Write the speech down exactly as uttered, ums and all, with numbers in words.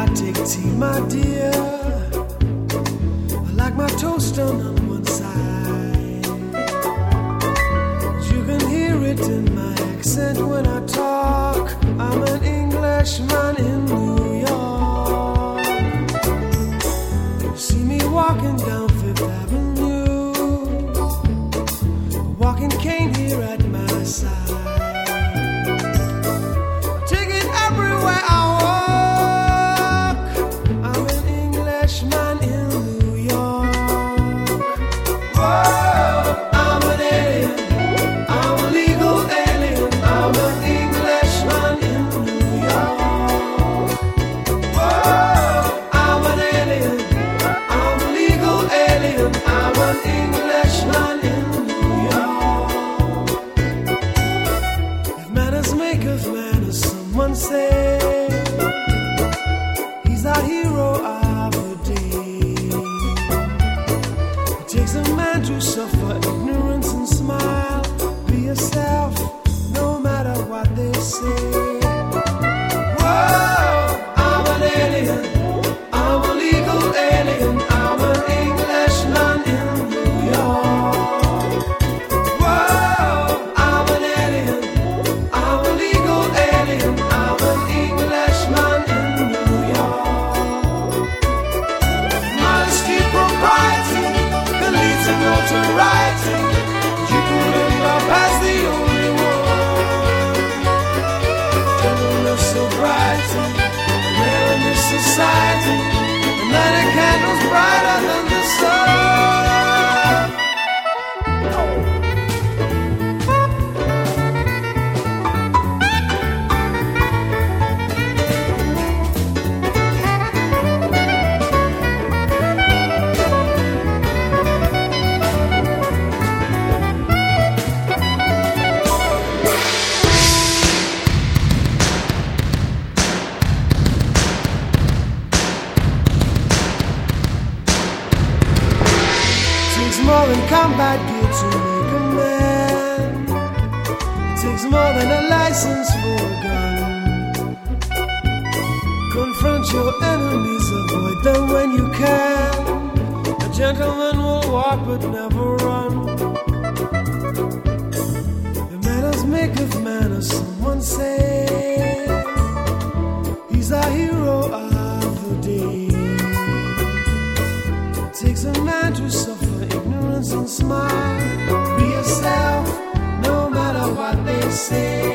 I take tea, my dear. I like my toast done on one side. You can hear it in my accent when I talk. I'm an Englishman in New York. You see me walking down Fifth Avenue, a walking cane here at my side. Combat gear to make a man. It takes more than a license for a gun. Confront your enemies, avoid them when you can. A gentleman will walk but never run. The manners make of manners, someone say. He's a hero of the day. It takes a man to suffer and smile. Be yourself, no matter what they say.